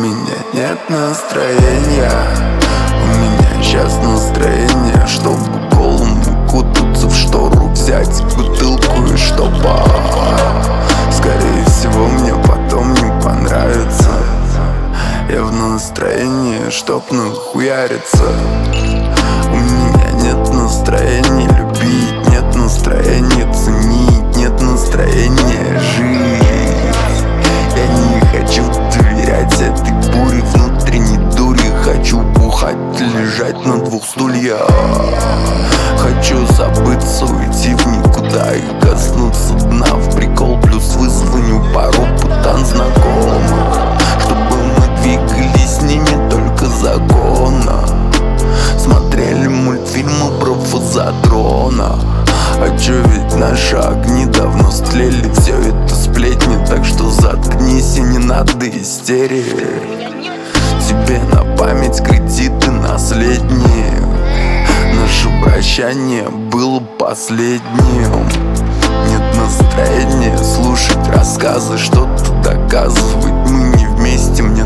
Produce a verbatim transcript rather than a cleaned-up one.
меня нет настроения, у меня сейчас настроение, чтобы голым укутаться в штору, взять бутылку и чтобы скорее всего мне потом не понравится. Я в настроении, чтоб нахуяриться. У меня нет настроения любить, нет настроения ценить, нет настроения жить. Я не хочу доверять этой буре, внутренней дури. Хочу бухать, лежать на двух стульях. Хочу забыться, уйти в никуда и коснуться дна. В прикол плюс вызвоню пару путан знакомых, чтобы мы двигались с ними только законно. Смотрели мультфильмы про фазодрона. А чё, ведь наши огни давно стлели. Все это сплетни, так что заткнись и не надо истерии. Тебе на память кредиты наследние. Наше прощание было последним. Нет настроения слушать рассказы, что-то доказывать. Мы не вместе, мне